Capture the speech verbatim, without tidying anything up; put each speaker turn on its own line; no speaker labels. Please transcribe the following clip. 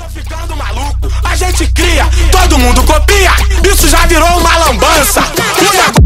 tô ficando maluco. A gente cria, todo mundo copia. Isso já virou uma lambança.